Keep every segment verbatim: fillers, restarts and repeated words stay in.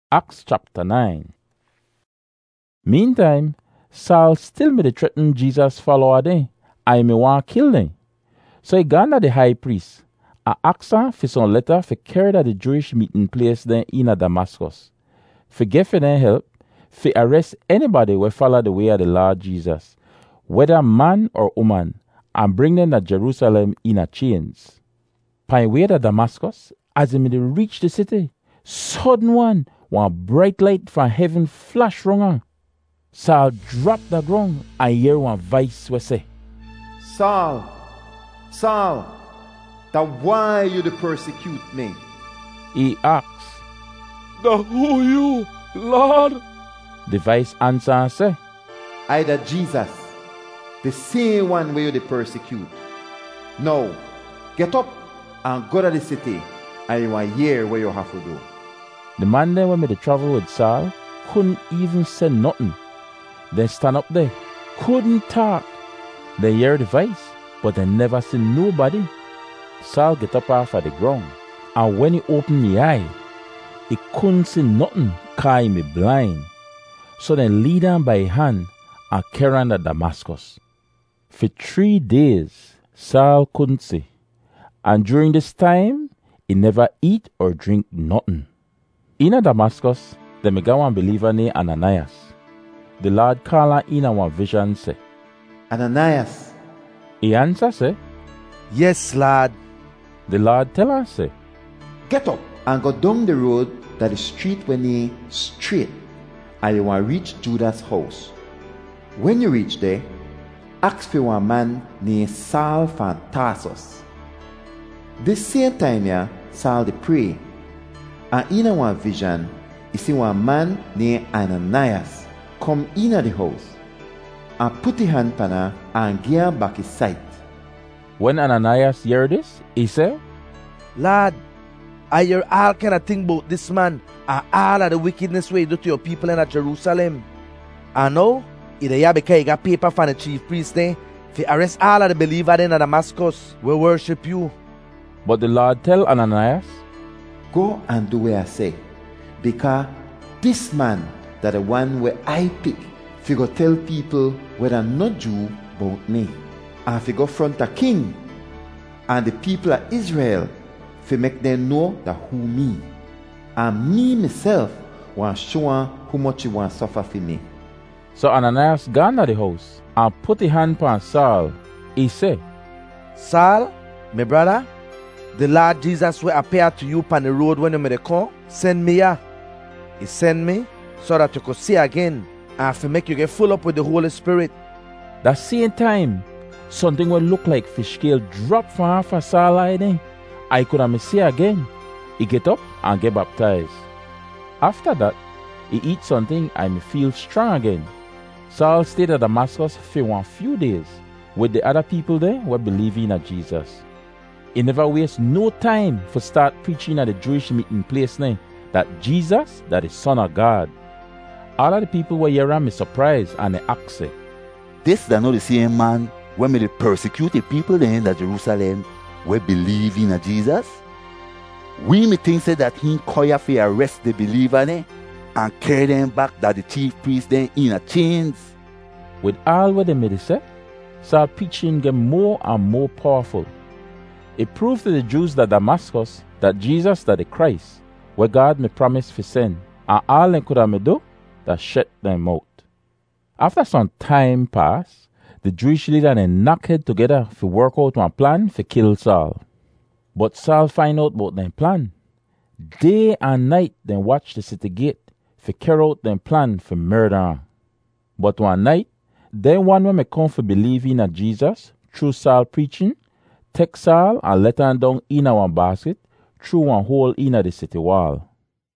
Acts chapter nine. Meantime, Saul still me dey threaten Jesus follower dem, I me want kill them. So he gone to the high priest, and ask am for some letter for carry to the Jewish meeting place dem in Damascus. For get for them help, for arrest anybody who follow the way of the Lord Jesus, whether man or woman, and bring them to Jerusalem in a chains. Pine way to Damascus, as he may reach the city, sudden one, one bright light from heaven flash round am. Saul drop the ground and hear one voice we say, Saul, Saul, that why you dey persecute me? He asks, The who you, Lord? The voice answer and say, I the Jesus, the same one where you dey persecute. Now, get up and go to the city, and you will hear what you have to do. The man there when me dey travel with Saul couldn't even say nothing. They stand up there, couldn't talk. They hear the voice, but they never see nobody. Saul get up off of the ground, and when he opened the eye, he couldn't see nothing, cause he me blind. So they lead him by hand and carry him to Damascus. For three days, Saul couldn't see, and during this time, he never eat or drink nothing. In Damascus, they me got one believer named Ananias. The Lord call him in a one vision say, Ananias, he answer say, Yes, Lord. the Lord tell her say, get up and go down the road that the street when you straight, and you will reach Judas' house. When you reach there, ask for one man named Saul from Tarsus. This same time here, Saul dey pray, and in a one vision, he see one man named Ananias come in at the house, and put his hand upon her and give her back his sight. when Ananias hear this, he say, Lord, I hear all kind of thing about this man and all of the wickedness way he do to your people in Jerusalem. And now, he dey here because he got paper from the chief priest there to arrest all of the believers in Damascus we worship you. but the Lord tell Ananias, Go and do what I say, because this man that the one where I pick, fi go tell people whether not Jew about me, and fi go front a king and the people of Israel, fi make them know that who me, and me myself want show am how much he want suffer for me. So Ananias gone to the house and put his hand upon Saul. He say, Saul, my brother, the Lord Jesus will appear to you upon the road when you may come, send me here. He send me so that you could see again and to make you get full up with the Holy Spirit. that same time, something will look like fish scale drop from half of Saul eye then. I could have me see again. He get up and get baptized. After that, he eat something and me feel strong again. Saul stayed at Damascus for one few days with the other people there who believe in Jesus. He never waste no time for start preaching at the Jewish meeting place now that Jesus, that is Son of God. All of the people were hearing me surprised and they asked say, This that not the same man when me dey persecute the people in that Jerusalem we believe in a Jesus? We me think say that he call for arrest the believer there and carry them back that the chief priest then in a chains. With all what they made say, Saul preaching get more and more powerful. It proved to the Jews that Damascus that Jesus that the Christ, where God me promised for send, and all they could have me do, that shut them out. After some time passed, the Jewish leader and knocked together to work out one plan to kill Saul. But Saul find out about their plan. Day and night they watch the city gate to carry out their plan for murder him. But one night, then one when me come for believing in Jesus through Saul preaching, take Saul and let him down in one basket through one hole in the city wall.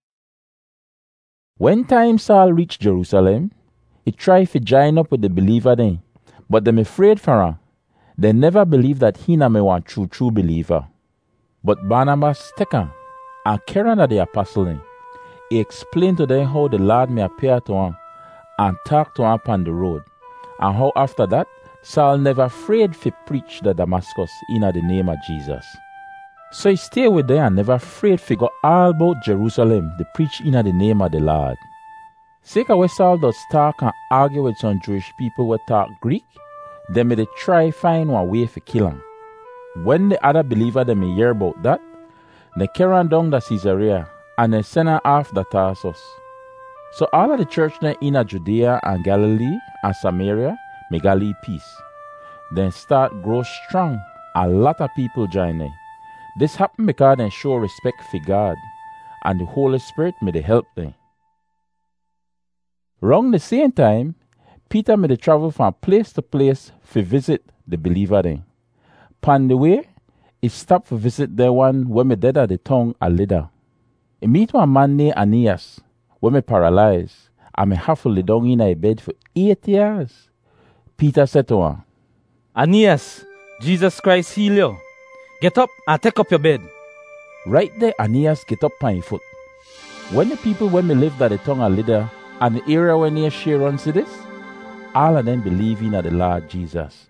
When time Saul reached Jerusalem, he tried to join up with the believer then, but them afraid for him. They never believed that he na me one true true believer. But Barnabas take him and carry him to the apostle then. He explained to them how the Lord may appear to him and talk to him upon the road, and how after that Saul never afraid to preach the Damascus in the name of Jesus. So he stay with them and never afraid to go all about Jerusalem to preach in the name of the Lord. Sake of where Saul does talk and argue with some Jewish people who talk Greek, they may try find one way to kill him. When the other believer they may hear about that, they carry on down to Caesarea and they send her off to Tarsus. So all of the church in Judea and Galilee and Samaria may go lead peace. Then start grow strong. A lot of people join them. This happen because they show respect for God, and the Holy Spirit may they help them. Around the same time, Peter may they travel from place to place to visit the believer then. Upon the way, he stopped to visit the one where me dead at the tongue a Lydda. He meet one man named Aeneas, where me paralyzed, and me have to lay down in a bed for eight years. Peter said to him, Aeneas, Jesus Christ heal you. Get up and take up your bed. Right there, Aeneas get up on his foot. When the people when me lived at the tongue of Lydda and the area where near Sharon see this, all of them believe in the Lord Jesus.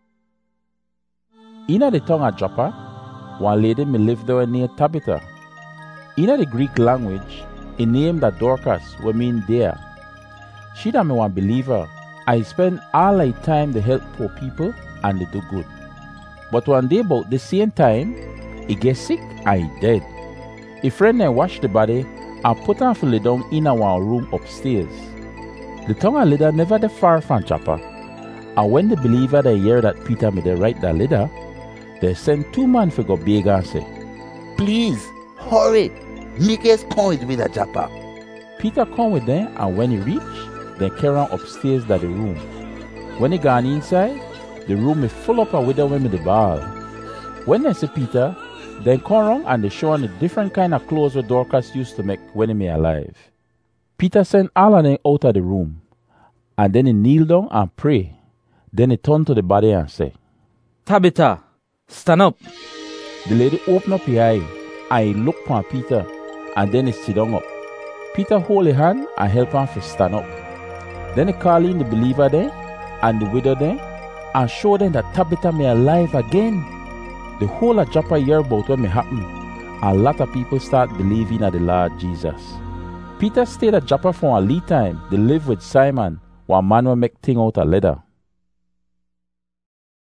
In the tongue of Joppa, one lady me lived there near Tabitha. In the Greek language, a name that Dorcas will mean there. She that me one believer. I spend all my time to help poor people and they do good. But one day about the same time, he get sick and he dead. A friend then wash the body and put him to lay down in a one room upstairs. The tongue of Lydda never the far from Joppa. And when the believer they hear that Peter made the right that Lydda, they send two men to go beg and say, Please, hurry, make us come with me to Joppa. Peter come with them, and when he reach, they carry him upstairs to the room. When he gone inside, the room is full up of widow women the ball. When they see Peter, they come around and they show him the different kind of clothes that Dorcas used to make when he was alive. Peter sent all of them out of the room, and then he kneel down and pray. Then he turned to the body and say, Tabitha, stand up. The lady opened up her eye, and he looked upon Peter, and then he sit down up. Peter hold his hand and help him to stand up. Then he call in the believer there and the widow there and show them that Tabitha may alive again. The whole of Joppa hear about what may happen, and a lot of people start believing in the Lord Jesus. Peter stayed at Joppa for a little time to live with Simon, one man will make thing out of leather.